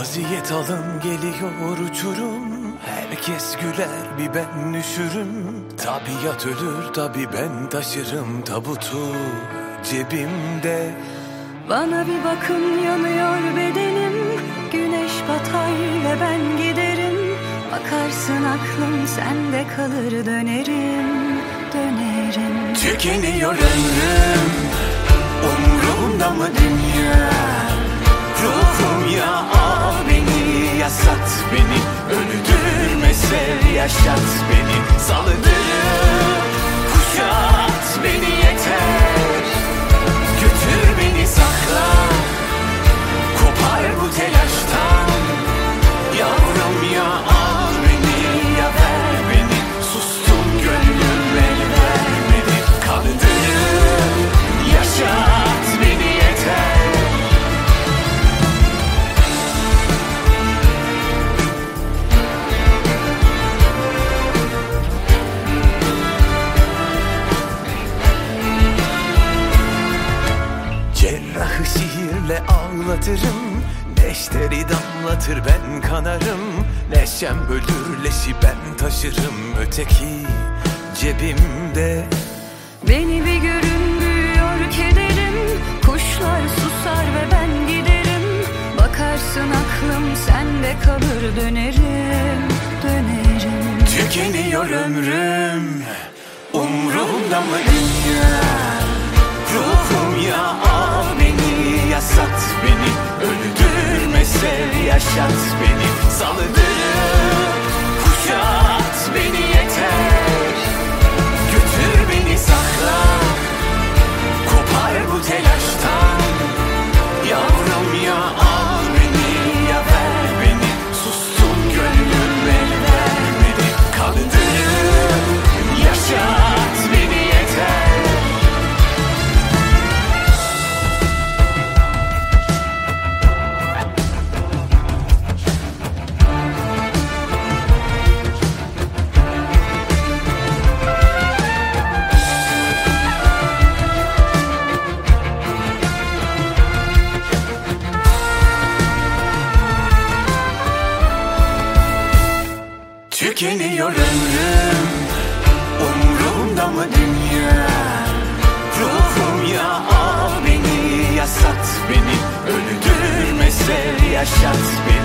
Vaziyet alın geliyor uçurum. Herkes güler bir ben düşürüm. Tabiat ölür tabi ben taşırım tabutu cebimde. Bana bir bakın yanıyor bedenim. Güneş batar ve ben giderim. Bakarsın aklım sende kalır dönerim, dönerim. Tükeniyor ömrüm, umrumda mı dünya? Ruhum ya al beni, ya sat beni. Öldürme sev yaşat beni. Salıdırıp kuşat beni yeter. Götür beni sakla, kopar bu telaştan. Yavrum ya al beni, ya ver beni. Sustum gönlüm el vermedi. Kaldırıp yaşat beni yeter. Cerrahı şiirle ağlatırım. Neşteri damlatır ben kanarım. Neşem bölür leşi ben taşırım. Öteki cebimde. Beni bir görün büyüyor kederim. Kuşlar susar ve ben giderim. Bakarsın aklım sende kalır dönerim, dönerim. Tükeniyor ömrüm, umrumda mı dünya? Ruhum ya al beni, ya sat beni. Öldürme sev yaşat beni. Salıdırıp kuşat beni yeter. Götür beni sakla, kopar bu telaştan. Yavrum ya al beni, ya ver beni. Sustum gönlüm el vermedi. Kaldırıp yaşat beni yeter. Tükeniyor ömrüm, umrumda mı dünya? Ruhum ya al beni, ya sat beni. Öldürme sev yaşat beni.